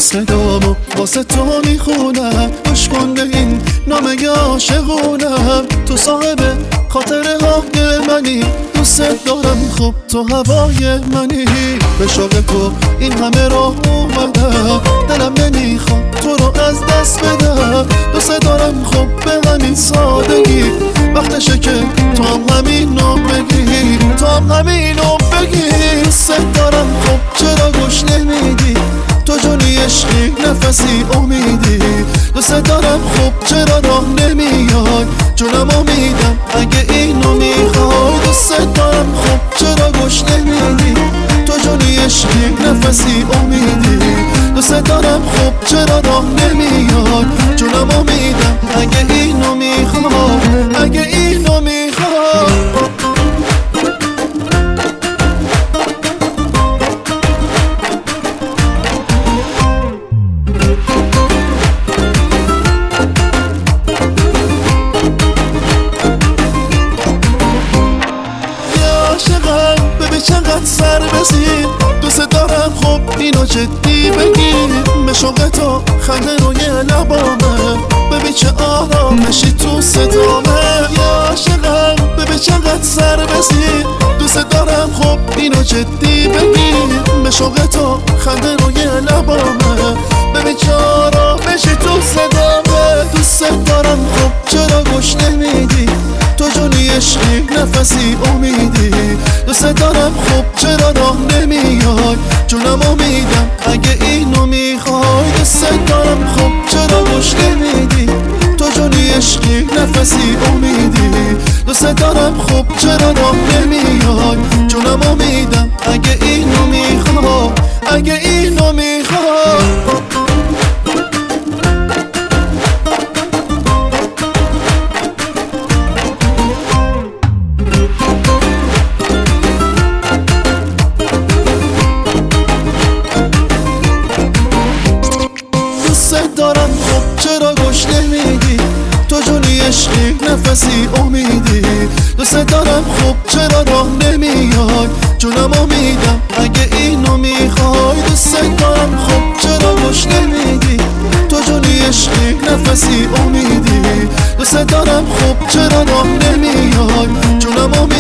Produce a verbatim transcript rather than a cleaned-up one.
صدامو واسه تو میخونم، گوش کن به این نامه عاشقونم. تو صاحب خاطره های منی، دوست دارم خب تو هوای منی. به شوق تو این همه راه اومدم، دلم نمیخواد تو رو از دست بدم. دوست دارم خب به همین سادگی، وقتشه که تو هم همینو بگی، تو هم همینو بگی. دوست دارم خب چرا گوش نمیدی، تو جونی عشقی نفسی امیدی. دوست دارم خب چرا راه نمیای، جونم امیدم اگه اینو میخوای. دوست دارم خب چرا گوش نمیدی، تو جونی عشقی نفسی امیدی. دوست دارم خب چرا راه نمیای، جونم امیدم اگه اینو میخوای، اگه اینو میخوای. چقدر سر بزیر، دوست دارم خب اینو جدی بگیر. به شوق تو خنده روی لبامه، ببین چه آرامشی تو صدامه. یا عاشقم ببین چقدر سر بزیر، دوست دارم خب اینو جدی بگیر. به شوق تو خنده روی لبامه، ببین چه آرامشی تو صدامه. دوست دارم خب چرا گوش نمیدی، تو جونی عشقی نفسی امیدی. دوست دارم خب چرا راه نمیای، جونم امیدم اگه اینو میخوای. دوست دارم خب چرا گوش نمیدی، تو جونی عشقی نفسی امیدی. دوست دارم خب چرا راه نمیای، جونم امیدم اگه اینو میخوای، اگه اینو میخوای. دارم خب چرا گوش نمیدی، تو جونی عشقی نفسی امیدی. دوست دارم خب چرا راه نمیای، جونم امیدم اگه اینو میخوای. دوست دارم خب چرا گوش نمیدی، تو جونی عشقی نفسی امیدی. دوست دارم خب چرا راه نمیای، جونم